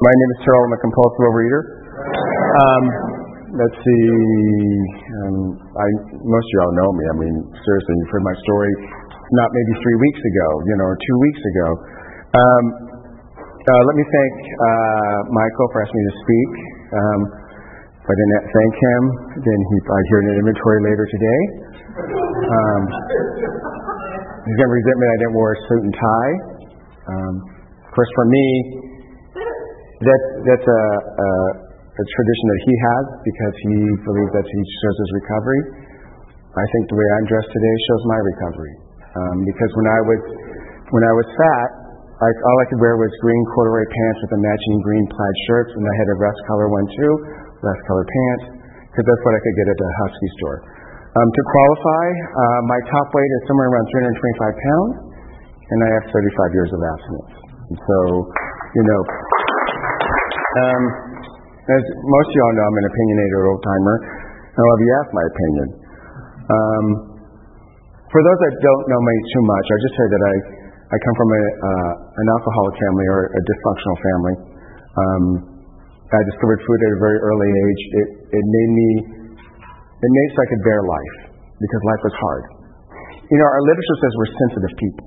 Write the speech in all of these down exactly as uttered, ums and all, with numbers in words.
My name is Terrell. I'm a compulsive overeater. Um, let's see. Um, I, most of y'all know me. I mean, seriously, you've heard my story not maybe three weeks ago, you know, or two weeks ago. Um, uh, let me thank uh, Michael for asking me to speak. Um, if I didn't thank him, then he, I'd hear an inventory later today. Um, he's going to resent me that I didn't wear a suit and tie. Um, of course, for me, that, that's a, a, a tradition that he has because he believes that he shows his recovery. I think the way I'm dressed today shows my recovery. Um, because when I was when I was fat, I, all I could wear was green corduroy pants with a matching green plaid shirts, and I had a rust color one too, rust color pants, because that's what I could get at the Husky store. Um, to qualify, uh, my top weight is somewhere around three hundred twenty-five pounds, and I have thirty-five years of abstinence. And so, you know, um, as most of y'all know, I'm an opinionated old timer. I love you ask my opinion. Um, for those that don't know me too much, I'll just say that I, I come from a, uh, an alcoholic family or a dysfunctional family. Um, I discovered food at a very early age. It, it made me, it made so I could bear life because life was hard. You know, our literature says we're sensitive people,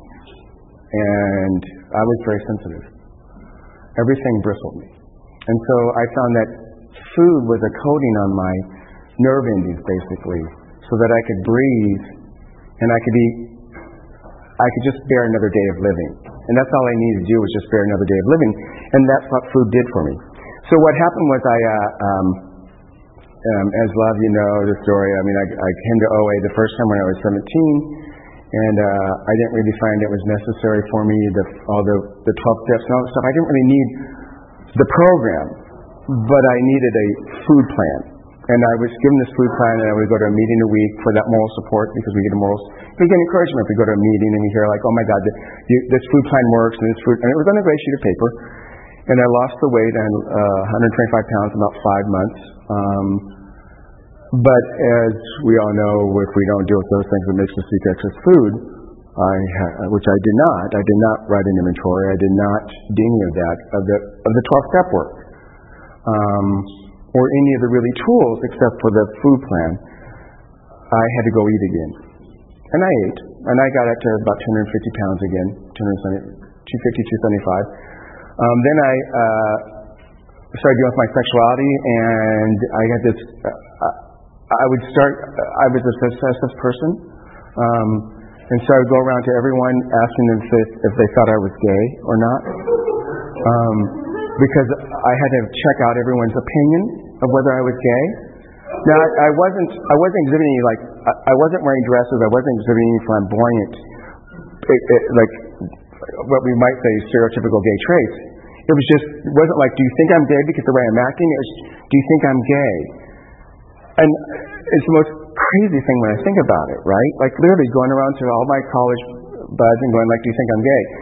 and I was very sensitive. Everything bristled me. And so I found that food was a coating on my nerve endings, basically, so that I could breathe and I could eat, I could just bear another day of living. And that's all I needed to do was just bear another day of living. And that's what food did for me. So what happened was I, uh, um, um, as a lot of you know the story, I mean, I, I came to O A the first time when I was seventeen, and uh, I didn't really find it was necessary for me, the, all the, the twelve steps and all that stuff. I didn't really need the program, but I needed a food plan. And I was given this food plan, and I would go to a meeting a week for that moral support because we get a moral, we get encouragement if we go to a meeting and we hear like, oh my God, the, you, this food plan works, and this food, and it was on a gray sheet of paper. And I lost the weight and uh, one hundred twenty-five pounds in about five months. Um, but as we all know, if we don't deal with those things, it makes us seek excess food. I ha- which I did not. I did not write an inventory. I did not do any of that of the of the twelve step work. Um, or any of the really tools except for the food plan. I had to go eat again. And I ate. And I got up to about two hundred fifty pounds again, two fifty, two seventy-five. Um, then I uh, started dealing with my sexuality, and I got this, uh, I would start, I was a possessive person, um, and so I would go around to everyone asking them if they, if they thought I was gay or not. Um, because I had to check out everyone's opinion of whether I was gay. Now, I, I wasn't I wasn't exhibiting, like, I, I wasn't wearing dresses, I wasn't exhibiting flamboyant, it, it, like, what we might say stereotypical gay traits. It was just, it wasn't like, do you think I'm gay because of the way I'm acting? It was, do you think I'm gay? And it's the most crazy thing when I think about it, right? Like, literally going around to all my college buds and going like, do you think I'm gay?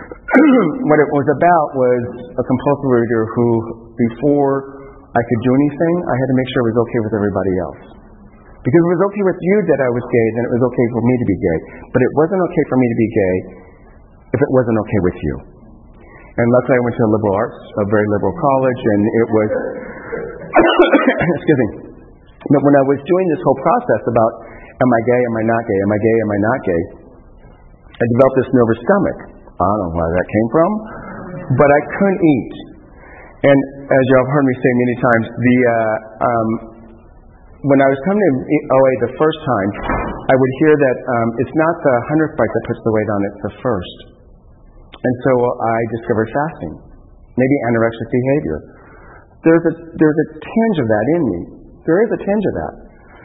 What it was about was a compulsive reader who, before I could do anything, I had to make sure it was okay with everybody else. Because it was okay with you that I was gay, then it was okay for me to be gay. But it wasn't okay for me to be gay if it wasn't okay with you. And luckily I went to a liberal arts, a very liberal college, and it was, excuse me, but when I was doing this whole process about, am I gay, am I not gay, am I gay, am I not gay, I developed this nervous stomach. I don't know where that came from, but I couldn't eat. And as you have heard me say many times, the uh, um, when I was coming to O A the first time, I would hear that um, it's not the hundredth bite that puts the weight on, it's the first. And so I discovered fasting, maybe anorexic behavior. There's a there's a tinge of that in me. There is a tinge of that.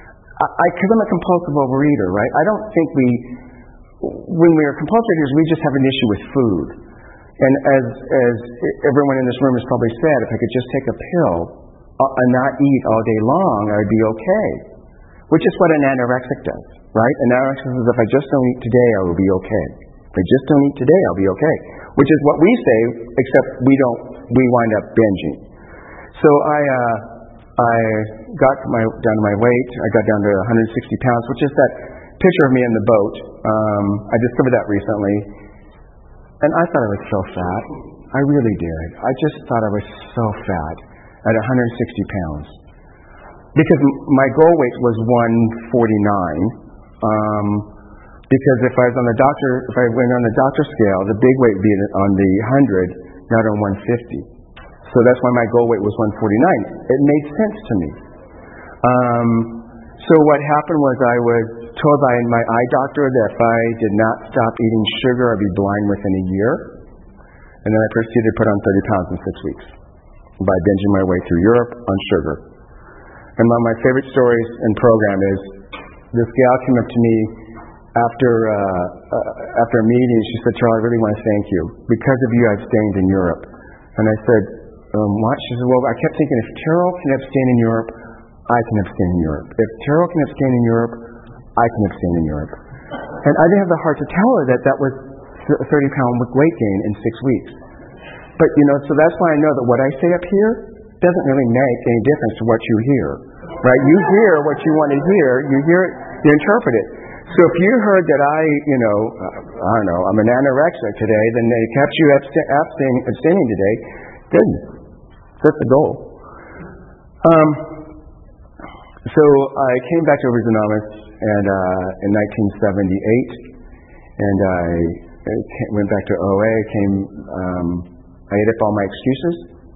I because I'm a compulsive overeater, right? I don't think we. When we are compulsive eaters, we just have an issue with food. And as as everyone in this room has probably said, if I could just take a pill and not eat all day long, I'd be okay. Which is what an anorexic does, right? An anorexic says, if I just don't eat today, I will be okay. If I just don't eat today, I'll be okay. Which is what we say, except we don't. We wind up binging. So I uh, I got my down to my weight. I got down to one hundred sixty pounds, which is that picture of me in the boat. Um, I discovered that recently, and I thought I was so fat. I really did. I just thought I was so fat at one hundred sixty pounds. Because my goal weight was one forty-nine. Um, because if I was on the doctor, if I went on the doctor scale, the big weight would be on the one hundred, not on one fifty. So that's why my goal weight was one forty-nine. It made sense to me. Um, so what happened was I was told by my eye doctor that if I did not stop eating sugar, I'd be blind within a year. And then I proceeded to put on thirty pounds in six weeks by binging my way through Europe on sugar. And one of my favorite stories in program is this gal came up to me after uh, uh, after a meeting. She said, "Charlie, I really want to thank you. Because of you, I abstained in Europe." And I said, um, what? She said, "Well, I kept thinking if Terrell can abstain in Europe, I can abstain in Europe. If Terrell can abstain in Europe, I can abstain in Europe." And I didn't have the heart to tell her that that was a thirty pound weight gain in six weeks. But, you know, so that's why I know that what I say up here doesn't really make any difference to what you hear. Right? You hear what you want to hear. You hear it, you interpret it. So if you heard that I, you know, uh, I don't know, I'm an anorexic today, then they kept you absta- abstain, abstaining today, good. That's the goal. Um, so I came back to Overeaters Anonymous and, uh, in nineteen seventy-eight, and I, I came, went back to O A, came, um, I ate up all my excuses,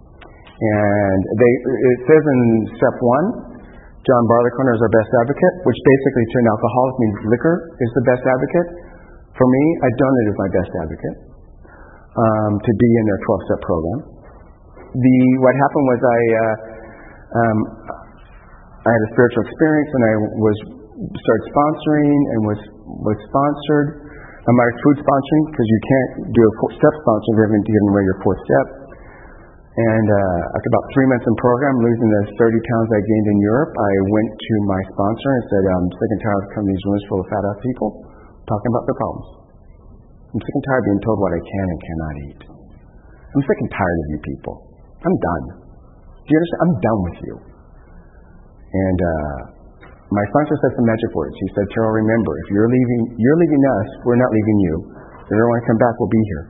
and they, it says in step one, John Barleycorn is our best advocate, which basically to an alcoholic means liquor is the best advocate. For me, I done it as my best advocate um, to be in their twelve-step program. The what happened was I uh, um, I had a spiritual experience, and I was started sponsoring and was was sponsored. Um, I was food sponsoring because you can't do a step sponsoring if you haven't given away your fourth step. And uh, after about three months in program, losing the thirty pounds I gained in Europe, I went to my sponsor and said, I'm sick and tired of coming to these rooms full of fat ass people talking about their problems. I'm sick and tired of being told what I can and cannot eat. I'm sick and tired of you people. I'm done. Do you understand? I'm done with you. And uh, my sponsor said some magic words. He said, Terrell, remember, if you're leaving, you're leaving us, we're not leaving you. If you don't want to come back, we'll be here.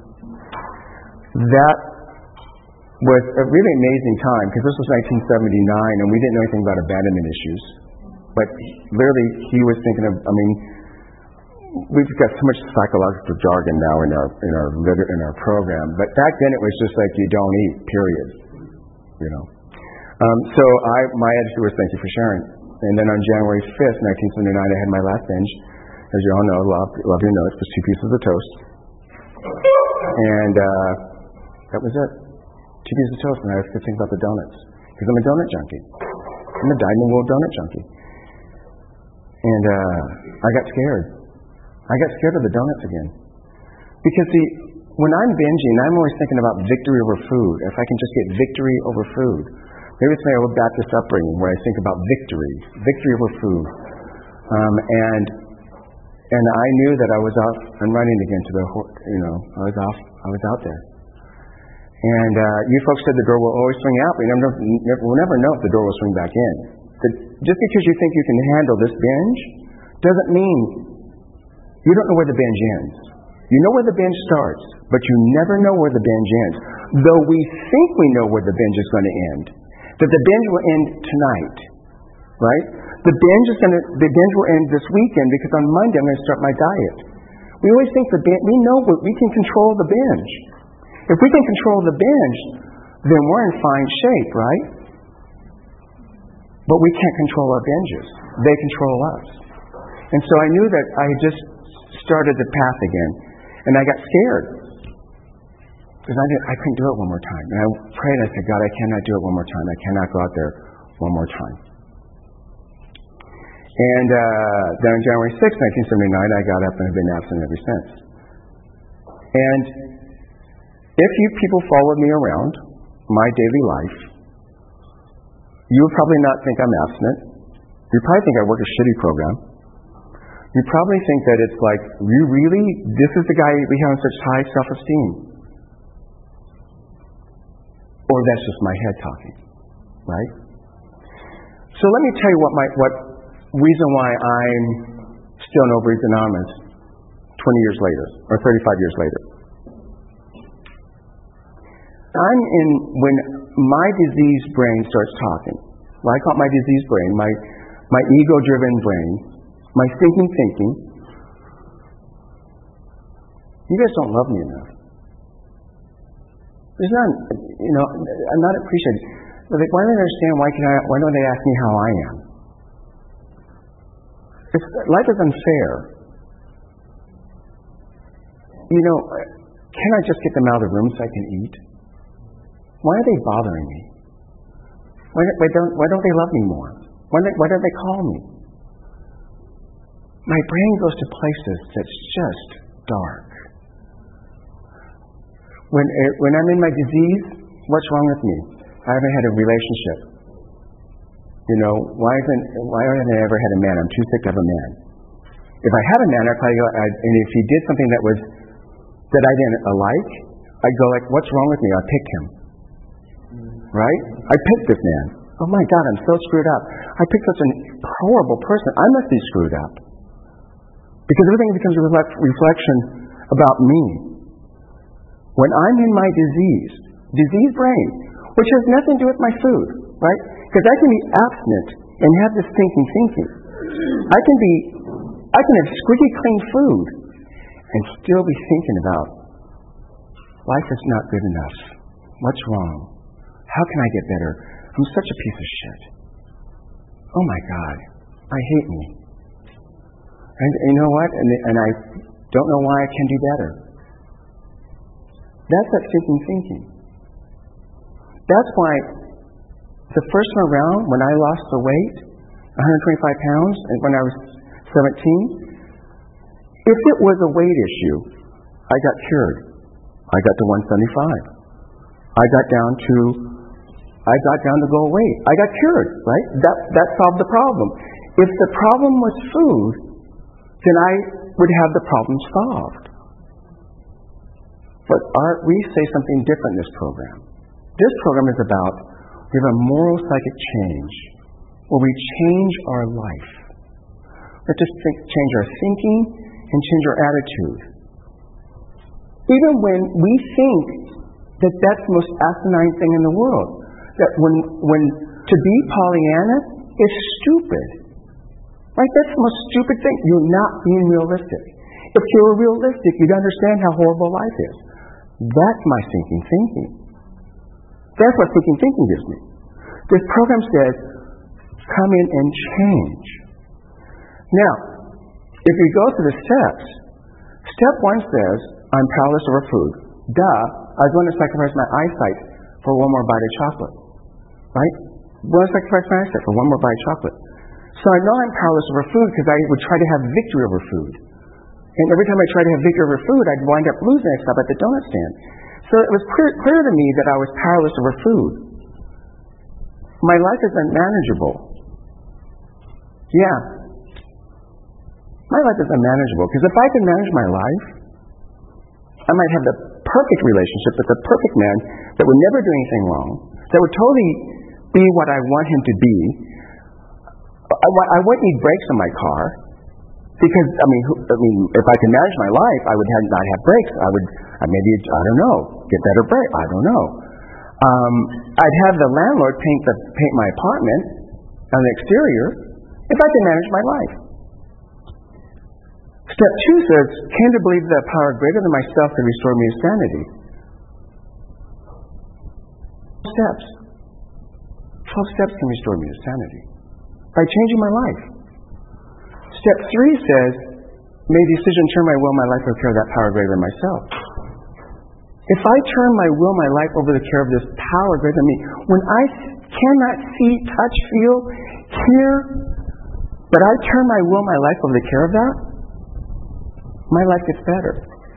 That was a really amazing time, because this was nineteen seventy-nine, and we didn't know anything about abandonment issues. But literally, he was thinking of, I mean, we've got so much psychological jargon now in our in our in our program, but back then it was just like you don't eat, period. You know. Um, so I, my attitude was thank you for sharing. And then on January fifth, nineteen seventy-nine, I had my last binge. As you all know, love, love your notes, was two pieces of toast, and uh, that was it. Two pieces of toast, and I was thinking about the donuts, because I'm a donut junkie. I'm a dyed-in-the-wool donut junkie. And uh, I got scared. I got scared of the donuts again. Because, see, when I'm binging, I'm always thinking about victory over food. If I can just get victory over food. Maybe it's my old Baptist upbringing where I think about victory, victory over food. Um, and and I knew that I was off and running again to the, you know, I was off, I was out there. And uh, you folks said the door will always swing out, but you never, never, we'll never know if the door will swing back in. The, just because you think you can handle this binge doesn't mean you don't know where the binge ends. You know where the binge starts, but you never know where the binge ends. Though we think we know where the binge is going to end, that the binge will end tonight, right? The binge is going to, the binge will end this weekend because on Monday I'm going to start my diet. We always think the binge, we know we can control the binge. If we can control the binge, then we're in fine shape, right? But we can't control our binges. They control us. And so I knew that I had just started the path again. And I got scared. Because I, I couldn't do it one more time. And I prayed, I said, God, I cannot do it one more time. I cannot go out there one more time. And uh, then on January sixth, nineteen seventy-nine, I got up and have been abstinent ever since. And if you people followed me around my daily life, you would probably not think I'm abstinent. You probably think I work a shitty program. You probably think that it's like, you really, this is the guy we have such high self-esteem. Or that's just my head talking, right? So let me tell you what my what reason why I'm still in Overeaters Anonymous twenty years later, or thirty-five years later. I'm in, when my diseased brain starts talking, well, I call it my diseased brain, my, my ego-driven brain, my thinking thinking, you guys don't love me enough. There's not, you know, I'm not appreciated. They're like, why don't they understand? Why can I? Why don't they ask me how I am? It's, life is unfair. You know, can I just get them out of the room so I can eat? Why are they bothering me? Why, why don't Why don't they love me more? Why don't, why don't they call me? My brain goes to places that's just dark. When when I'm in my disease, what's wrong with me? I haven't had a relationship. You know, why isn't why haven't I ever had a man? I'm too sick to have a man. If I had a man, I'd probably go, I'd, and if he did something that was that I didn't like, I'd go like, what's wrong with me? I'd pick him. Right? I picked this man. Oh my God, I'm so screwed up. I picked such a horrible person. I must be screwed up. Because everything becomes a reflect, reflection about me. When I'm in my disease, disease brain, which has nothing to do with my food, right? Because I can be abstinent and have this thinking thinking. I can be, I can have squeaky clean food and still be thinking about life is not good enough. What's wrong? How can I get better? I'm such a piece of shit. Oh my God, I hate me. And you know what? And, and I don't know why I can do better. That's that thinking thinking. That's why the first time around, when I lost the weight, one hundred twenty-five pounds, and when I was seventeen, if it was a weight issue, I got cured. I got to one seventy-five. I got down to, I got down to go away. I got cured, right? That that solved the problem. If the problem was food, then I would have the problem solved. But our, we say something different in this program. This program is about, we have a moral psychic change where we change our life. We have to think, change our thinking and change our attitude. Even when we think that that's the most asinine thing in the world, that when, when to be Pollyanna is stupid. Right? That's the most stupid thing. You're not being realistic. If you were realistic, you'd understand how horrible life is. That's my thinking thinking. That's what thinking thinking gives me. This program says, come in and change. Now, if we go through the steps, step one says, I'm powerless over food. Duh, I was going to sacrifice my eyesight for one more bite of chocolate. Right? I want to sacrifice my eyesight for one more bite of chocolate. So I know I'm powerless over food because I would try to have victory over food. And every time I tried to have victory over food, I'd wind up losing. I'd stop at the donut stand. So it was clear, clear to me that I was powerless over food. My life is unmanageable. Yeah. My life is unmanageable because if I could manage my life, I might have the perfect relationship with the perfect man that would never do anything wrong, that would totally be what I want him to be. I, I wouldn't need brakes on my car because, I mean, I mean, if I could manage my life, I would have, not have brakes. I would uh, maybe, I don't know, get better brakes. I don't know. Um, I'd have the landlord paint the paint my apartment on the exterior if I could manage my life. Step two says, came to believe that a power greater than myself could restore me to sanity. Steps. Twelve steps can restore me to sanity by changing my life. Step three says, made a decision to turn my will, my life over to the care of that power greater than myself. If I turn my will, my life over to the care of this power greater than me, when I cannot see, touch, feel, hear, but I turn my will, my life over to the care of that, my life gets better.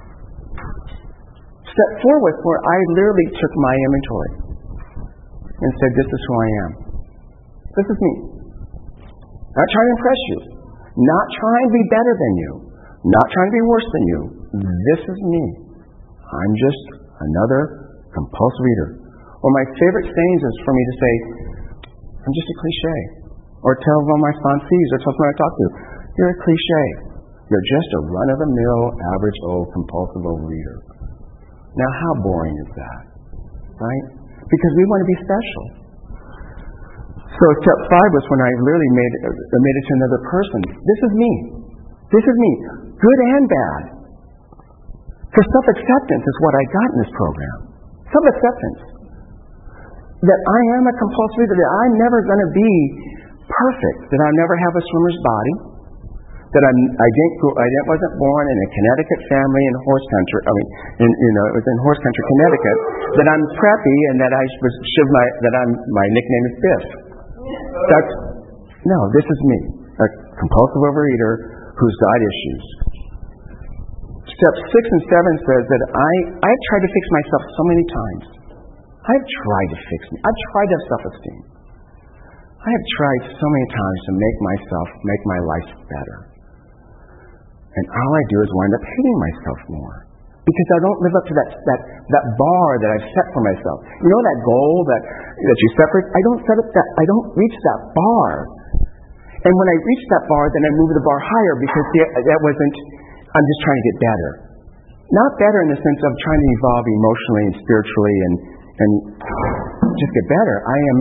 Step four was where I literally took my inventory and said, this is who I am. This is me. Not trying to impress you. Not trying to be better than you. Not trying to be worse than you. This is me. I'm just another compulsive reader. One of my favorite sayings is for me to say, I'm just a cliche. Or tell one of my sponsees or tell someone I talk to, you're a cliche. You're just a run-of-the-mill, average old compulsive old reader. Now how boring is that? right? Because we want to be special. So step five was when I literally made, uh, made it to another person. This is me. This is me. Good and bad. Because self-acceptance is what I got in this program. Self-acceptance. That I am a compulsive reader, that I'm never going to be perfect, that I never have a swimmer's body, that I'm, I didn't go, I didn't, wasn't born in a Connecticut family in horse country. I mean, in, you know, it was in horse country, Connecticut. That I'm preppy and that I was should my that I'm my nickname is Biff. That's no. This is me, a compulsive overeater who's got issues. Step six and seven says that I I've tried to fix myself so many times. I've tried to fix me. I've tried to have self-esteem. I have tried so many times to make myself, make my life better. And all I do is wind up hating myself more. Because I don't live up to that that, that bar that I've set for myself. You know that goal that, that you set for, I don't set up that, I don't reach that bar. And when I reach that bar, then I move the bar higher because that wasn't, I'm just trying to get better. Not better in the sense of trying to evolve emotionally and spiritually and, and just get better. I am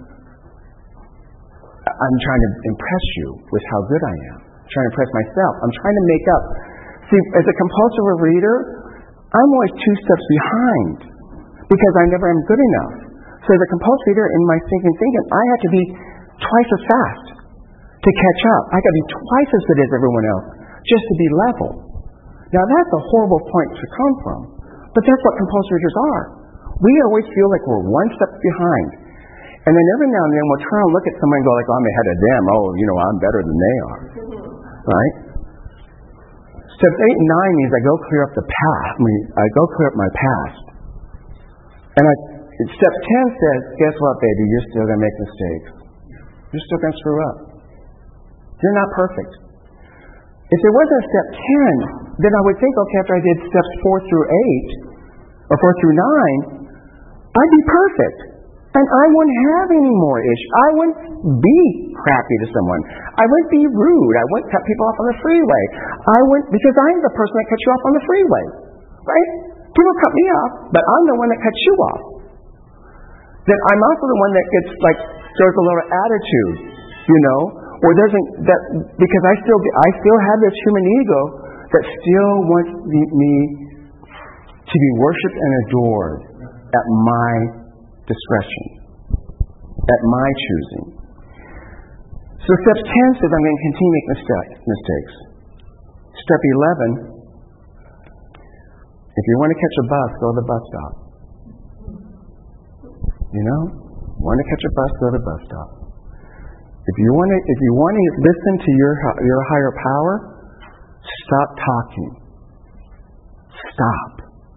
I'm trying to impress you with how good I am. I'm trying to impress myself. I'm trying to make up. See, as a compulsive reader, I'm always two steps behind because I never am good enough. So as a compulsive reader, in my thinking, thinking, I have to be twice as fast to catch up. I got to be twice as good as everyone else just to be level. Now that's a horrible point to come from, but that's what compulsive readers are. We always feel like we're one step behind. And then every now and then we'll try and look at someone and go like, oh, I'm ahead of them. Oh, you know, I'm better than they are. Right? Step eight and nine means I go clear up the past. I mean, I go clear up my past. And I, step ten says, guess what, baby? You're still going to make mistakes. You're still going to screw up. You're not perfect. If there wasn't a step ten, then I would think, okay, after I did steps four through eight, or four through nine, I'd be perfect. And I wouldn't have any more issues. I wouldn't be crappy to someone. I wouldn't be rude. I wouldn't cut people off on the freeway. I wouldn't, because I'm the person that cuts you off on the freeway. Right? People cut me off, but I'm the one that cuts you off. Then I'm also the one that gets, like, shows a little attitude, you know, or doesn't, that, because I still, I still have this human ego that still wants me to be worshipped and adored at my discretion, at my choosing. So step ten says I'm going to continue to make mistakes. Step eleven, if you want to catch a bus, go to the bus stop. You know? Want to catch a bus, go to the bus stop. If you want to, if you want to listen to your your higher power, stop talking. Stop.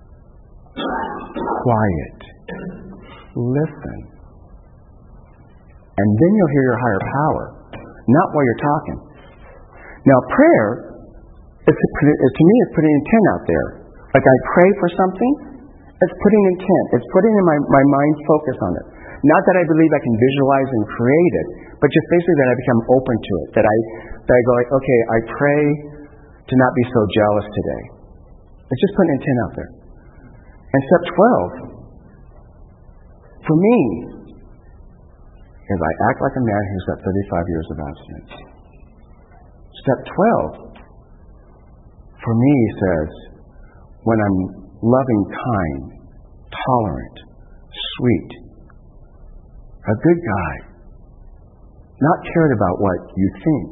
Quiet. Listen. And then you'll hear your higher power, not while you're talking. Now, prayer, is to, to me, is putting intent out there. Like I pray for something, it's putting intent. It's putting in my, my mind focus on it. Not that I believe I can visualize and create it, but just basically that I become open to it. That I, that I go like, okay, I pray to not be so jealous today. It's just putting intent out there. And step twelve, for me, is I act like a man who's got thirty-five years of abstinence. Step twelve, for me, says, when I'm loving, kind, tolerant, sweet, a good guy, not cared about what you think,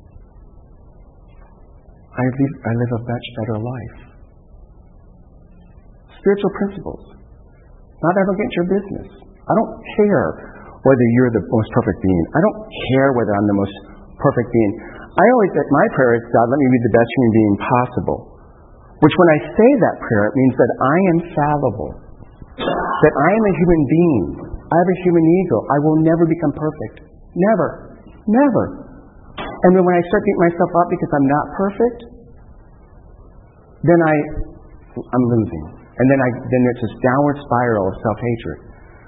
I live, I live a much better life. Spiritual principles. Not I don't get your business. I don't care whether you're the most perfect being. I don't care whether I'm the most perfect being. I always, my prayer is, God, let me be the best human being possible. Which when I say that prayer, it means that I am fallible. That I am a human being. I have a human ego. I will never become perfect. Never. Never. And then when I start beating myself up because I'm not perfect, then I, I'm losing. And then I, then it's this downward spiral of self-hatred.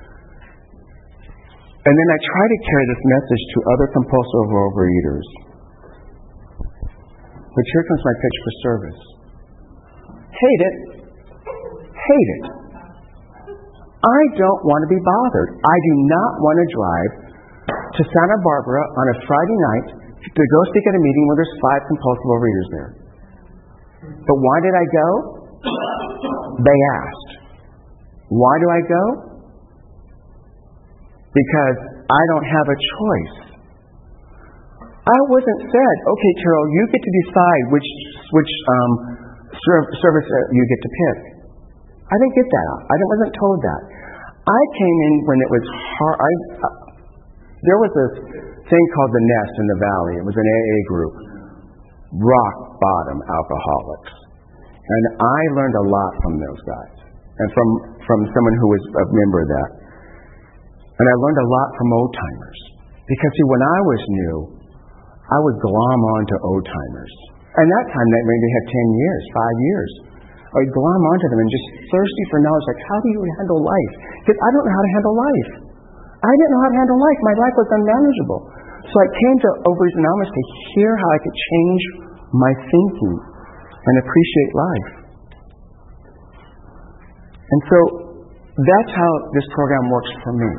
And then I try to carry this message to other compulsive overeaters. But here comes my pitch for service. Hate it. Hate it. I don't want to be bothered. I do not want to drive to Santa Barbara on a Friday night to go speak at a meeting where there's five compulsive overeaters there. But why did I go? They asked. Why do I go? Because I don't have a choice. I wasn't said, okay, Carol, you get to decide which which um, serv- service you get to pick. I didn't get that. I wasn't told that. I came in when it was hard. I, uh, there was this thing called the Nest in the Valley. It was an A A group. Rock bottom alcoholics. And I learned a lot from those guys. And from, from someone who was a member of that. And I learned a lot from old-timers. Because, see, when I was new, I would glom on to old-timers. And that time, they maybe had ten years, five years. I would glom onto them and just thirsty for knowledge, like, how do you handle life? Because I don't know how to handle life. I didn't know how to handle life. My life was unmanageable. So I came to Overeaters Anonymous to hear how I could change my thinking and appreciate life. And so that's how this program works for me.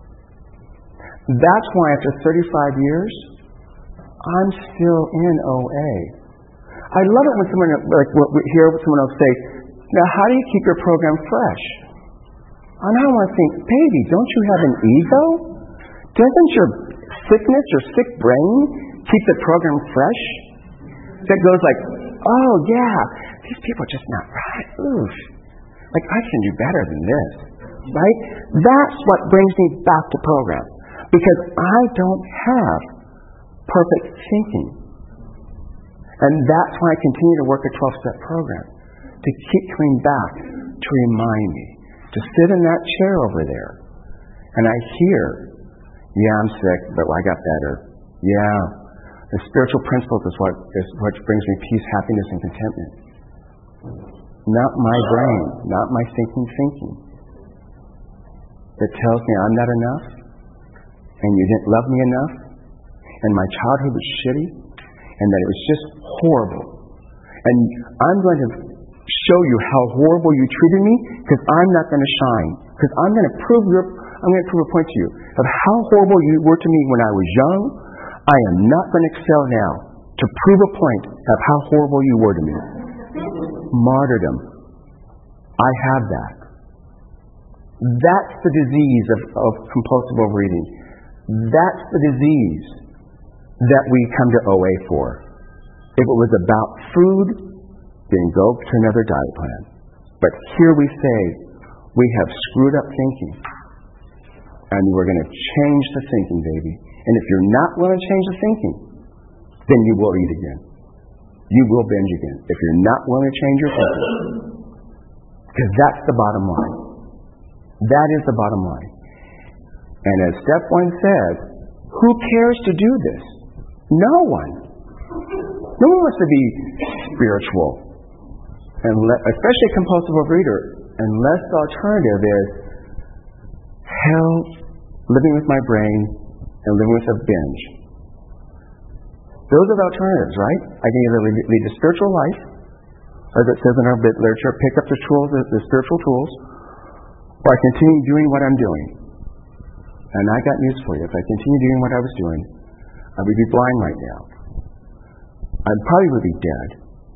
That's why after thirty-five years, I'm still in O A. I love it when someone, like, we hear someone else say, now how do you keep your program fresh? And I want to think, baby, don't you have an ego? Doesn't your sickness, your sick brain, keep the program fresh? That goes like, oh yeah, these people are just not right. Oof. Like, I can do better than this. Right? That's what brings me back to program. Because I don't have perfect thinking. And that's why I continue to work a twelve-step program. To keep coming back, to remind me. To sit in that chair over there. And I hear, yeah, I'm sick, but I got better. Yeah, the spiritual principles is what, is what brings me peace, happiness, and contentment. Not my brain, not my thinking thinking. That tells me I'm not enough, and you didn't love me enough, and my childhood was shitty, and that it was just horrible. And I'm going to show you how horrible you treated me, because I'm not going to shine. Because I'm going to prove your, I'm going to prove a point to you of how horrible you were to me when I was young. I am not going to excel now to prove a point of how horrible you were to me. Martyrdom. I have that. That's the disease of, of compulsive overeating. That's the disease that we come to O A for. If it was about food, then go to another diet plan. But here we say, we have screwed up thinking. And we're going to change the thinking, baby. And if you're not willing to change the thinking, then you will eat again. You will binge again. If you're not willing to change your thinking. Because that's the bottom line. That is the bottom line. And as step one says, who cares to do this? No one. No one wants to be spiritual. And le- especially a compulsive overeater. Unless the alternative is hell, living with my brain, and living with a binge. Those are the alternatives, right? I can either lead a spiritual life, as it says in our literature, pick up the tools, the spiritual tools, or I continue doing what I'm doing. And I got news for you. If I continue doing what I was doing, I would be blind right now. I probably would be dead.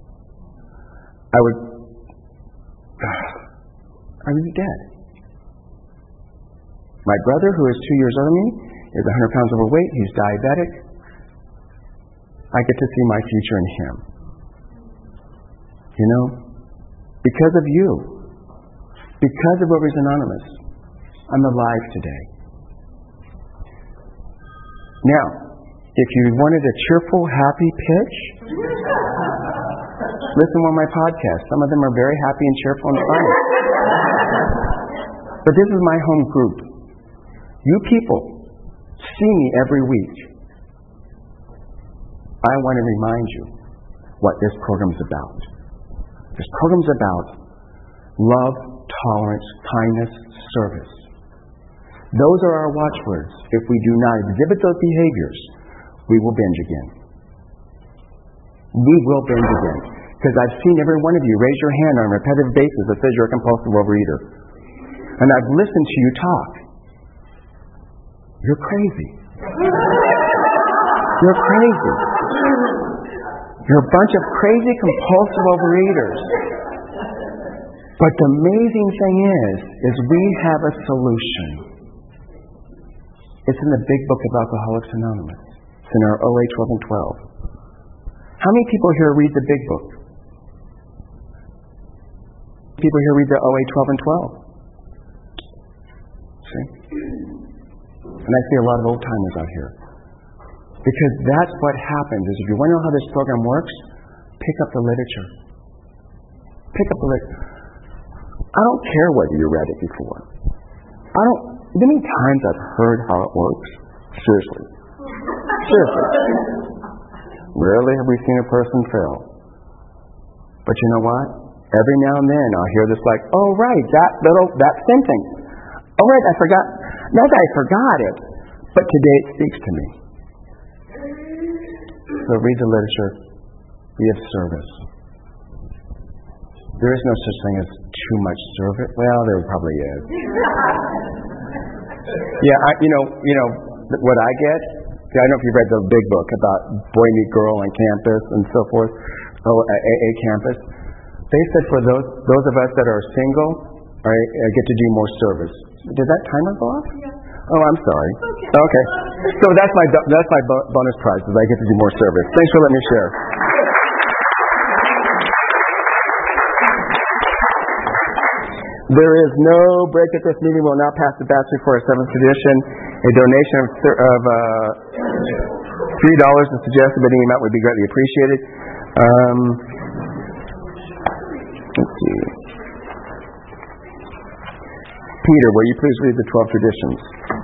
I would... I would be dead. My brother, who is two years older than me, is one hundred pounds overweight. He's diabetic. I get to see my future in him. You know? Because of you. Because of Overeaters Anonymous. I'm alive today. Now, if you wanted a cheerful, happy pitch, listen to one of my podcasts. Some of them are very happy and cheerful and funny. But this is my home group. You people see me every week. I want to remind you what this program is about. This program is about love, tolerance, kindness, service. Those are our watchwords. If we do not exhibit those behaviors, we will binge again. We will binge again. Because I've seen every one of you raise your hand on a repetitive basis that says you're a compulsive overeater. and I've listened to you talk. You're crazy. You're crazy. You're a bunch of crazy, compulsive overeaters. But the amazing thing is, is we have a solution. It's in the big book of Alcoholics Anonymous. It's in our O A twelve and twelve. How many people here read the big book? People here read the O A twelve and twelve. See? And I see a lot of old timers out here. Because that's what happens, is if you want to know how this program works, pick up the literature. Pick up the literature. I don't care whether you read it before. I don't, many times I've heard how it works. Seriously. Seriously. Rarely have we seen a person fail. But you know what? Every now and then I'll hear this like, oh right, that little, that sentence. Oh right, I forgot. Not that I forgot it, but today it speaks to me. So read the literature. Be of service. There is no such thing as too much service. Well, there probably is. Yeah, I, you know, you know what I get. I don't know if you've read the big book about boy meet girl on campus and so forth. Oh, A A campus. They said for those those of us that are single, right, uh, get to do more service. Did that timer go off? Yeah. Oh, I'm sorry. Okay. okay. So that's my that's my bonus prize, is I get to do more service. Thanks for letting me share. There is no break at this meeting. We'll now pass the basket for our seventh edition. A donation of, of uh, three dollars to suggest the bidding amount would be greatly appreciated. Um, let's see. Peter, will you please read the twelve traditions?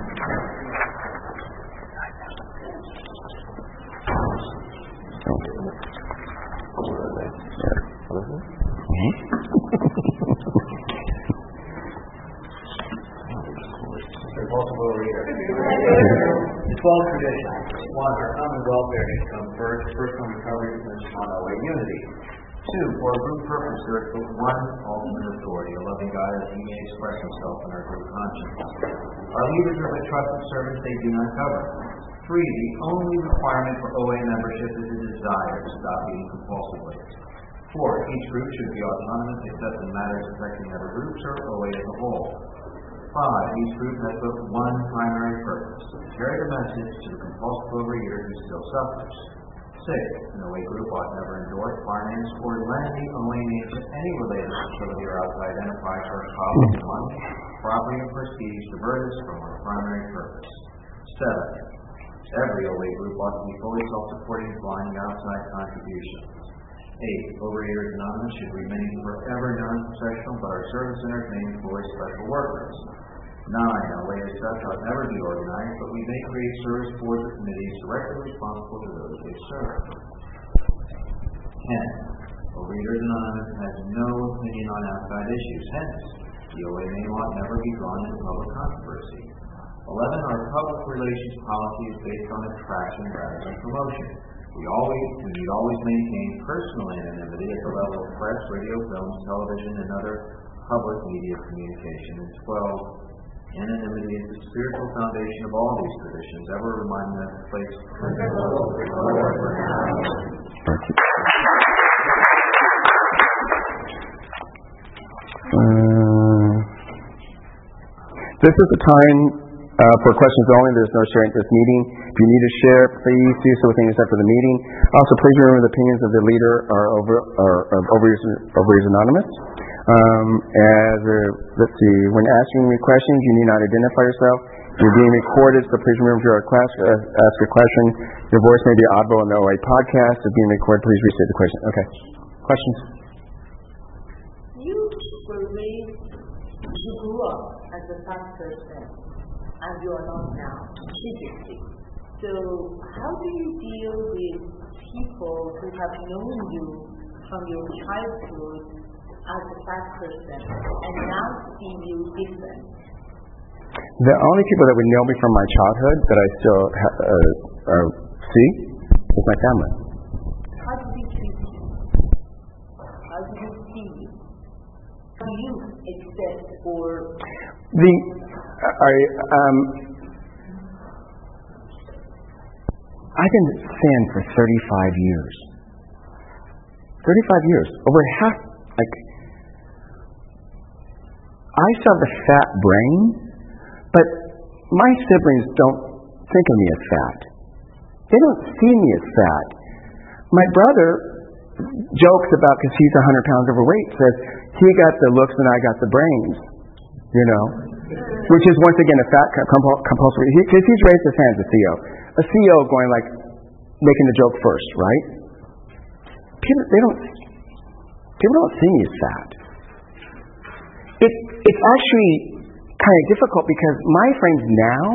twelve traditions. One, our common welfare should come first. Personal recovery depends upon our way unity. Two, for a group purpose, there is but one ultimate authority, a loving God, as He may express Himself in our group conscience. Our leaders are the trusted servants they do not cover. Three, the only requirement for O A membership is a desire to stop eating compulsively. Four, each group should be autonomous except in matters affecting other groups or O A as a whole. Five, each group has but one primary purpose, to carry the message to the compulsive overeater who still suffers. Six, no A group ought never endorse, finance, or lend the O A name to any related facility or outside enterprise or cause money, property, and prestige divert us from our primary purpose. Seven, every O A group ought to be fully self-supporting, blind outside contributions. Eight, Overeaters Anonymous should remain forever non-professional, but our service centers may employ special workers. Nine, O A as such ought never be organized, but we may create service boards or committees directly responsible to those they serve. Ten, Overeaters Anonymous has no opinion on outside issues. Hence, the O A name ought never be drawn into public controversy. Eleven, our public relations policy is based on attraction rather than promotion. We always, we need always maintain personal anonymity at the level of press, radio, film, television, and other public media communication. And twelve, anonymity is the spiritual foundation of all these traditions, ever reminding us to place uh, This is the time uh, for questions only. There's no sharing at this meeting. If you need to share, please do so within yourself for the meeting. Also, please remember the opinions of the leader are over are, are Overeaters, Overeaters Anonymous. Um, as a, let's see, when asking me questions, you need not identify yourself. You're being recorded, so please remember if you're a class, uh, ask a question. Your voice may be audible in the O A podcast. If being recorded, please restate the question. Okay. Questions? You were raised, you grew up as a fat person, and you are not now, physically. So how do you deal with people who have known you from your childhood as a fat person and now see you different? The only people that would know me from my childhood that I still ha- uh, uh, see is my family. How do you treat you? How do you see you? How do you accept or... The I um I've been thin for thirty-five years. Thirty-five years, over half. Like I still have the fat brain, but my siblings don't think of me as fat. They don't see me as fat. My brother jokes about, because he's one hundred pounds overweight, says he got the looks and I got the brains, you know, which is once again a fat compul- compulsory, because he, he's raised his hand as a C E O. A C E O going like, making the joke first, right? People, they don't, people don't see me as fat. It, it's actually kind of difficult because my friends now,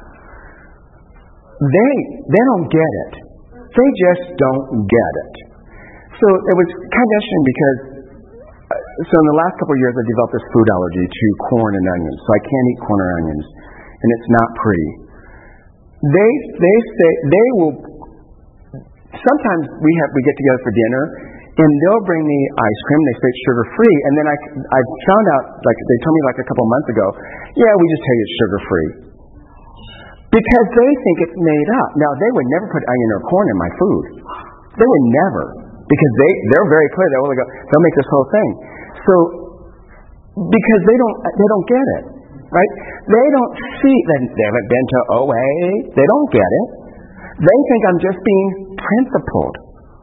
they, they don't get it. They just don't get it. So it was kind of interesting because, uh, so in the last couple of years I developed this food allergy to corn and onions. So I can't eat corn or onions, and it's not pretty. They they say they will. Sometimes we have we get together for dinner, and they'll bring me ice cream. They say it's sugar free, and then I I found out, like they told me like a couple months ago, yeah, we just tell you it's sugar free. Because they think it's made up. Now, they would never put onion or corn in my food. They would never. Because they, they're very clear. They'll, go, they'll make this whole thing. So, because they don't they don't get it. Right? They don't see, they haven't been to O A. They don't get it. They think I'm just being principled.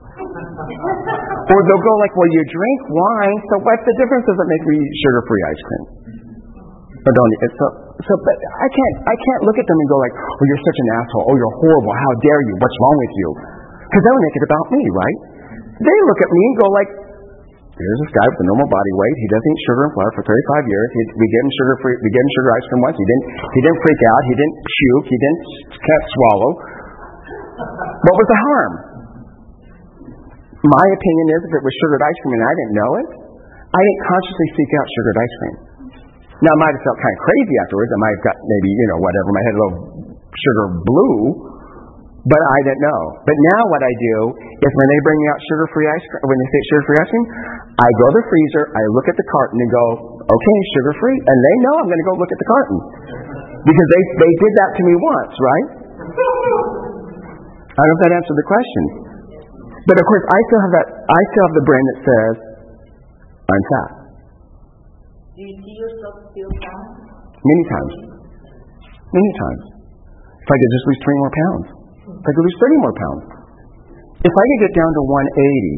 Or they'll go like, well, you drink wine, so what's the difference? Does it make me eat sugar-free ice cream? Or don't eat it. So, So, but I can't, I can't look at them and go like, oh, you're such an asshole. Oh, you're horrible. How dare you? What's wrong with you? Because they'll make it about me, right? They look at me and go like, here's this guy with a normal body weight. He doesn't eat sugar and flour for thirty-five years. He, we gave him sugar free, we gave him sugar ice cream once. He didn't, he didn't freak out. He didn't puke. He didn't, can't swallow. What was the harm? My opinion is if it was sugared ice cream and I didn't know it, I didn't consciously seek out sugared ice cream. Now, I might have felt kind of crazy afterwards. I might have got maybe, you know, whatever, my head a little sugar blue, but I didn't know. But now what I do is when they bring me out sugar-free ice cream, when they say sugar-free ice cream, I go to the freezer, I look at the carton and go, okay, sugar-free, and they know I'm going to go look at the carton. Because they, they did that to me once, right? I don't know if that answered the question. But of course, I still have that, I still have the brain that says, I'm fat. Do you see yourself still fat? Many times. Many times. If I could just lose three more pounds. If I could lose thirty more pounds. If I could get down to one eighty,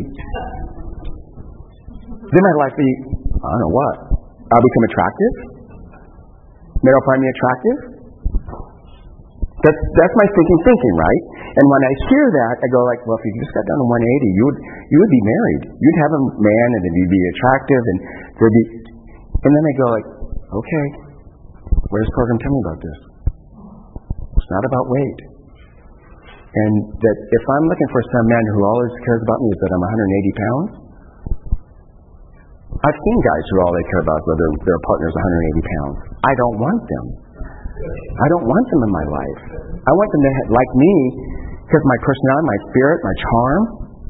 then my life be, I don't know what. I'll become attractive. Men will find me attractive. That's that's my thinking thinking, right? And when I hear that, I go like, well, if you just got down to one eighty, you would you would be married. You'd have a man, and then you'd be attractive, and there'd be. And then I go like, okay, what does the program tell me about this? It's not about weight. And that if I'm looking for some man who always cares about me is that I'm one hundred eighty pounds, I've seen guys who all they care about is whether their partner's one hundred eighty pounds. I don't want them. I don't want them in my life. I want them to like me because my personality, my spirit, my charm.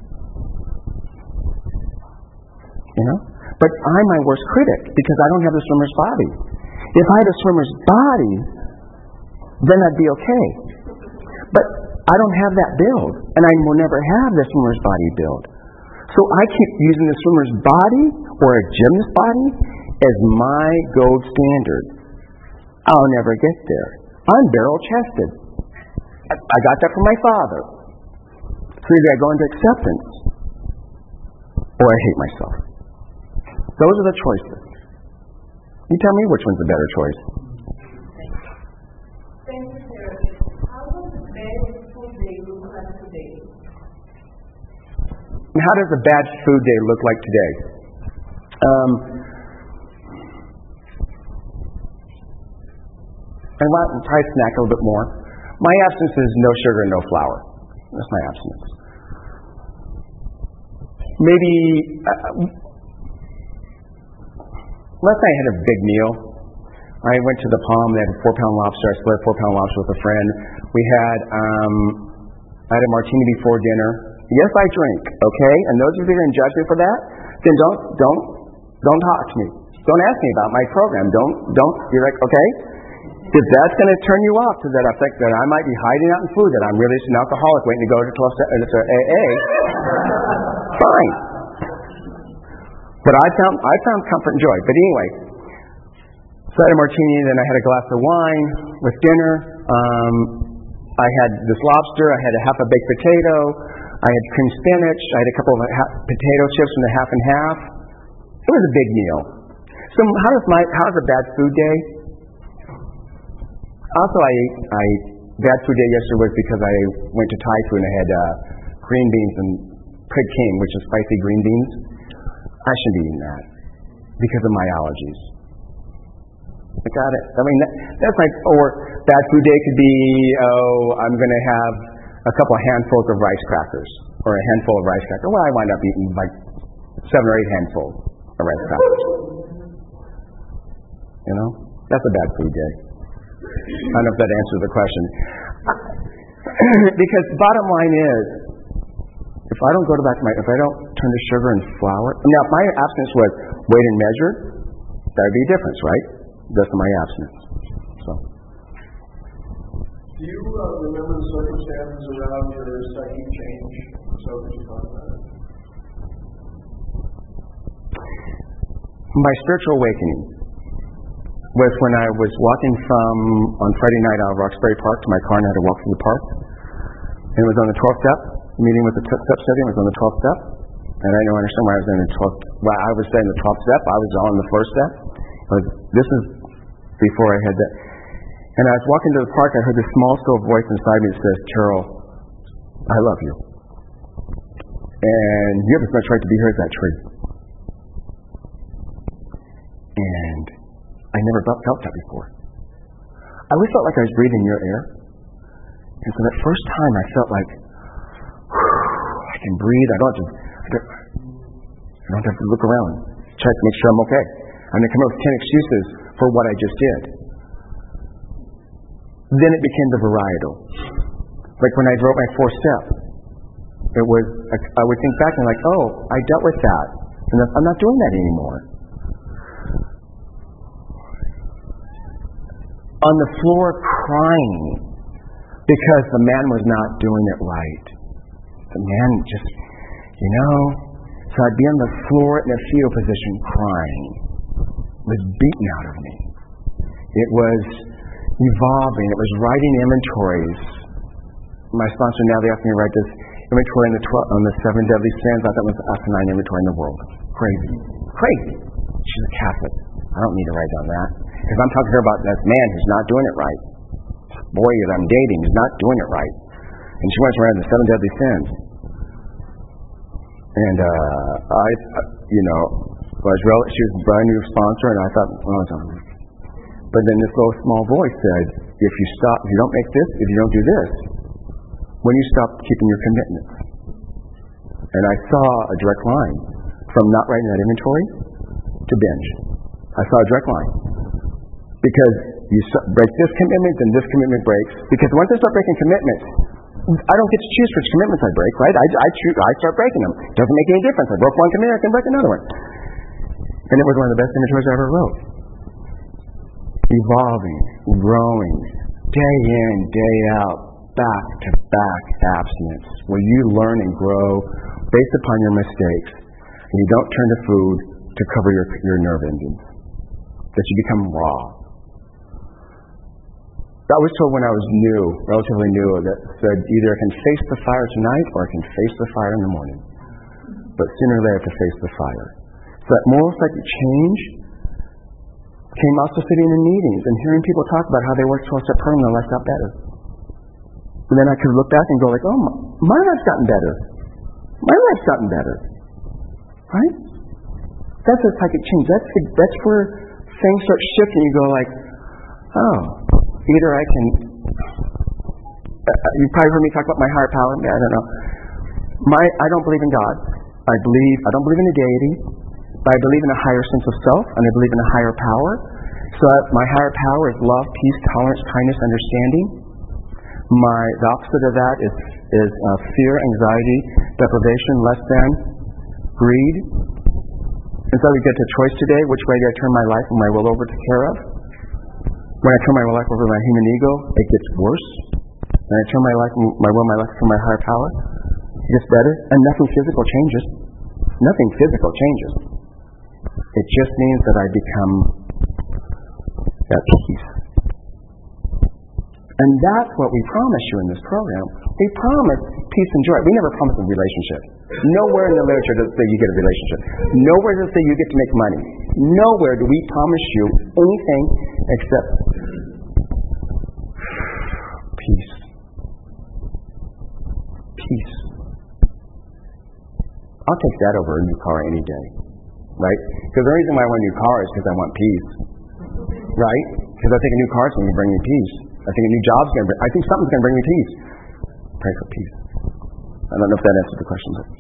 You know? But I'm my worst critic because I don't have the swimmer's body. If I had a swimmer's body, then I'd be okay. But I don't have that build, and I will never have the swimmer's body build. So I keep using the swimmer's body or a gymnast body as my gold standard. I'll never get there. I'm barrel-chested. I got that from my father. So either I go into acceptance or I hate myself. Those are the choices. You tell me which one's the better choice. Thank you, sir. How does the bad food day look like today? How does a bad food day look like today? Um, I want to try to snack a little bit more. My abstinence is no sugar, no flour. That's my abstinence. Maybe... Uh, Last night I had a big meal. I went to the Palm. They had a four-pound lobster. I split a four-pound lobster with a friend. We had, um, I had a martini before dinner. Yes, I drink. Okay, and those of you who are going to judge me for that, then don't, don't, don't talk to me. Don't ask me about my program. Don't, don't, you're like, okay? If that's going to turn you off to that effect that I might be hiding out in food, that I'm really just an alcoholic waiting to go to twelve step, uh, to A A, fine. But I found, I found comfort and joy. But anyway, so I had a martini, then I had a glass of wine with dinner. Um, I had this lobster. I had a half a baked potato. I had cream spinach. I had a couple of ha- potato chips and a half and half. It was a big meal. So how does my how does a bad food day? Also, I ate, I bad food day yesterday was because I went to Thai food and I had uh, green beans and pig king, which is spicy green beans. I shouldn't be eating that because of my allergies. I got it. I mean, that, that's like, or bad food day could be, oh, I'm going to have a couple of handfuls of rice crackers or a handful of rice crackers. Well, I wind up eating like seven or eight handfuls of rice crackers. You know, that's a bad food day. I don't know if that answers the question. Because bottom line is, if I don't go to back to my, if I don't turn to sugar and flour, now if my abstinence was weighed and measured, that would be a difference, right? That's my abstinence. So. Do you uh, remember the circumstances around your psychic change? So could you talk about it? My spiritual awakening was when I was walking from, on Friday night out of Roxbury Park to my car and I had to walk through the park. And it was on the twelfth step, meeting with the t- step study, it was on the twelfth step. And I didn't understand why I was in the twelfth, why I was saying the twelfth step, I was on the first step. Like, this is before I had that. And I was walking to the park, I heard this small, still voice inside me that says, Carol, I love you. And you have as much right to be here as that tree. And I never felt, felt that before. I always felt like I was breathing your air. And so that first time I felt like, I can breathe, I don't have to, I don't, I don't have to look around, check to make sure I'm okay. I'm going to come up with ten excuses for what I just did. Then it became the varietal. Like when I wrote my fourth step, it was, I would think back and like, oh, I dealt with that. And I'm not doing that anymore. On the floor crying because the man was not doing it right. The man just, you know, so I'd be on the floor in a fetal position crying. It was beaten out of me. It was evolving. It was writing inventories. My sponsor now, they asked me to write this inventory on the, twelve, on the seven deadly sins. I thought it was the asinine inventory in the world. Crazy. Crazy. She's a Catholic. I don't need to write down that. Because I'm talking to her about this man who's not doing it right. This boy that I'm dating is not doing it right. And she wants to write the seven deadly sins. And uh, I, you know, was rel- she was a brand new sponsor, and I thought, oh, it's but then this little small voice said, if you stop, if you don't make this, if you don't do this, when you stop keeping your commitments. And I saw a direct line from not writing that inventory to binge. I saw a direct line. Because you break this commitment, then this commitment breaks. Because once I start breaking commitments, I don't get to choose which commitments I break, right? I, I, choose, I start breaking them. It doesn't make any difference. I broke one commitment, I can break another one. And it was one of the best inventories I ever wrote. Evolving, growing, day in, day out, back to back abstinence, where you learn and grow based upon your mistakes, and you don't turn to food to cover your, your nerve endings. That you become raw. I was told when I was new, relatively new, that said either I can face the fire tonight or I can face the fire in the morning. But sooner or later I have to face the fire. So that moral psychic change came also sitting in meetings and hearing people talk about how they worked twelve-step program and their life got better. And then I could look back and go like, oh, my, my life's gotten better. My life's gotten better. Right? That's a psychic change. That's, the, that's where things start shifting. You go like, oh, either I can, uh, you probably heard me talk about my higher power. I don't know. My, I don't believe in God. I believe, I don't believe in a deity, but I believe in a higher sense of self, and I believe in a higher power. So uh, my higher power is love, peace, tolerance, kindness, understanding. My, the opposite of that is, is uh, fear, anxiety, deprivation, less than, greed, And so we get to choice today, which way do I turn my life and my will over to care of? When I turn my life over to my human ego, it gets worse. When I turn my life, my will, my life to my higher power, it gets better, and nothing physical changes. Nothing physical changes. It just means that I become at peace. And that's what we promise you in this program. We promise peace and joy. We never promise a relationship. Nowhere in the literature does it say you get a relationship. Nowhere does it say you get to make money. Nowhere do we promise you anything except peace. Peace. I'll take that over a new car any day. Right? Because the reason why I want a new car is because I want peace. Right? Because I think a new car is going to bring me peace. I think a new job's going to bring, I think something's going to bring me peace. Pray for peace. I don't know if that answers the question. But.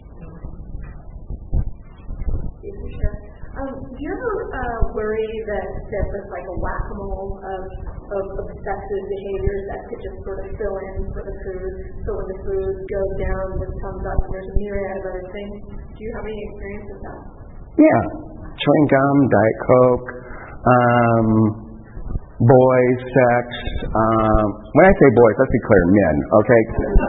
Um, do you ever uh, worry that, that there's like a whack-a-mole of, of obsessive behaviors that could just sort of fill in for the food? So when the food goes down, this comes up, and there's a myriad of other things. Do you have any experience with that? Yeah. Chewing gum, Diet Coke, um, boys, sex. Um, when I say boys, let's be clear, men, okay?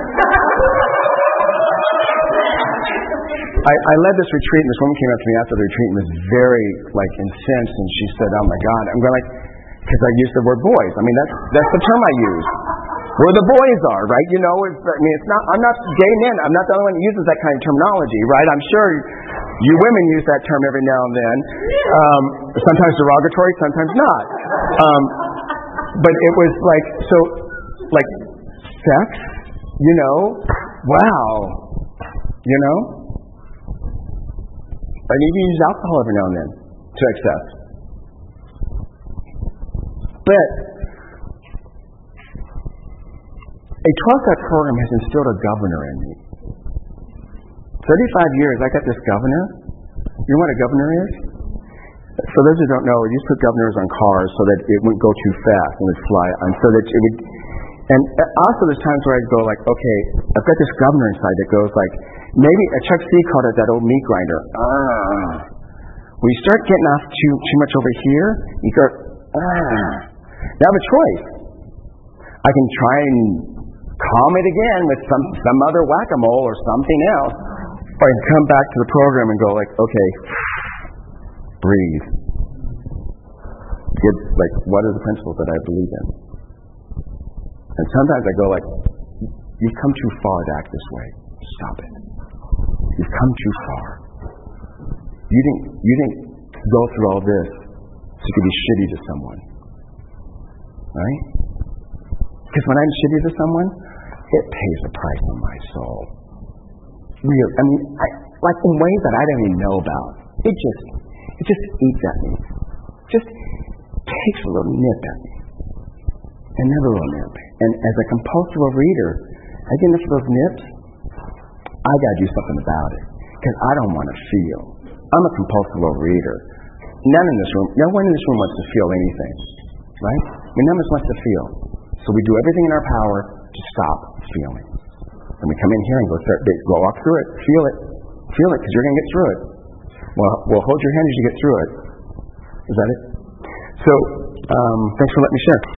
I, I led this retreat, and this woman came up to me after the retreat and was very, like, incensed, and she said, oh my God. I'm going like, because I used the word boys. I mean, that's that's the term I use. Where the boys are, right? You know, it's, I mean, it's not, I'm not gay men. I'm not the only one that uses that kind of terminology, right? I'm sure you women use that term every now and then. Um, sometimes derogatory, sometimes not. Um, but it was like, so, like, sex, you know, wow, you know? I need to use alcohol every now and then to excess. But a twelve-step program has instilled a governor in me. thirty-five years, I got this governor. You know what a governor is? For those who don't know, we used to put governors on cars so that it wouldn't go too fast and would fly, and so that it would. And also, there's times where I'd go like, okay, I've got this governor inside that goes like, maybe a Chuck C called it that old meat grinder. Ah. When you start getting off too too much over here, you go, ah. Now I have a choice. I can try and calm it again with some some other whack-a-mole or something else, or I can come back to the program and go like, okay, breathe. Get, like, what are the principles that I believe in? And sometimes I go like, you've come too far to act this way. Stop it. You've come too far. You didn't you didn't go through all this so you could be shitty to someone. Right? Because when I'm shitty to someone, it pays a price on my soul. Real, I mean, I, like in ways that I don't even know about. It just, it just eats at me. Just takes a little nip at me. Another little nip. And as a compulsive reader, I get enough of those nips, I gotta do something about it. Because I don't want to feel. I'm a compulsive reader. None in this room, no one in this room wants to feel anything. Right? I mean, none of us wants to feel. So we do everything in our power to stop feeling. And we come in here and go, start, go walk through it, feel it, feel it, because you're going to get through it. Well, we'll hold your hand as you get through it. Is that it? So, um, thanks for letting me share.